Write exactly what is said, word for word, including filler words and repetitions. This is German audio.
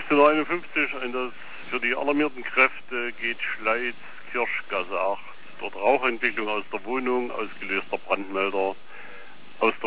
achtzehnhunderteinundfünfzig in das für die alarmierten Kräfte geht Schleiz, Kirschgasse acht. Dort Rauchentwicklung aus der Wohnung, ausgelöster Brandmelder. Aus der